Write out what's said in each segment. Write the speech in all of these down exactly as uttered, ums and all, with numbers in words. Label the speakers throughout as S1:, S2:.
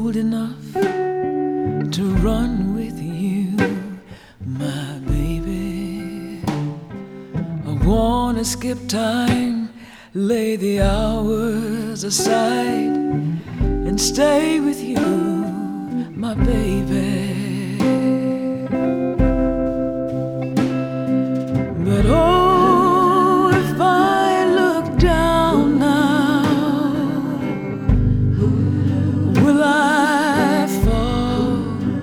S1: old enough to run with you, my baby. I wanna skip time, lay the hours aside, and stay with you, my baby. But oh, if I look down now, will I fall?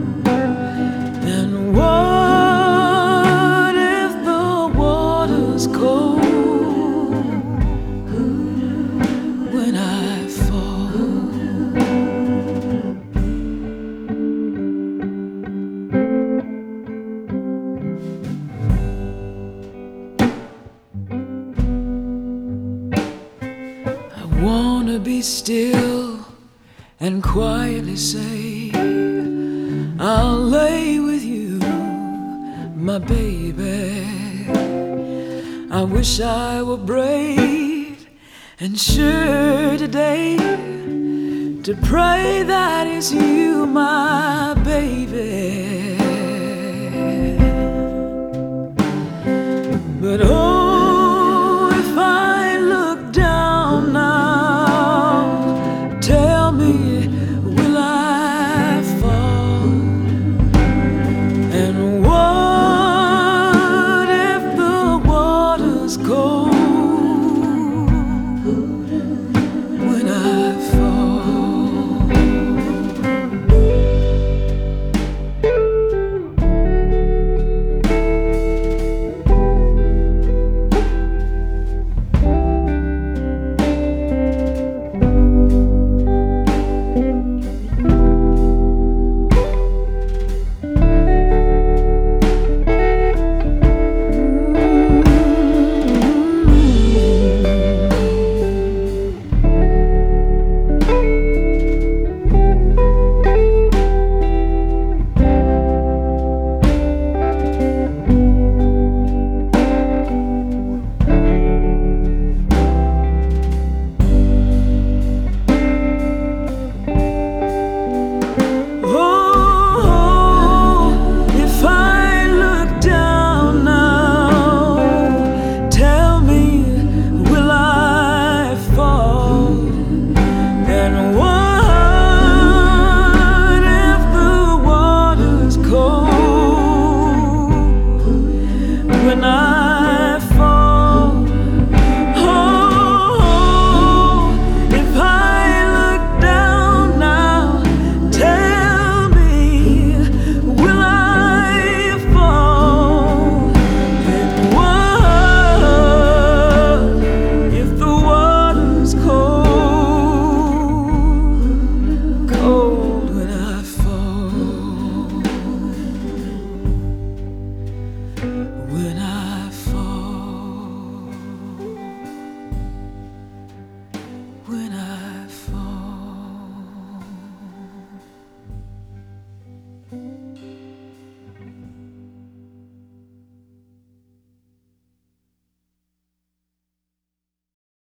S1: And what if the water's cold when I fall? I wanna be still and quietly say, I'll lay with you, my baby. I wish I were brave and sure today to pray that it's you, my baby.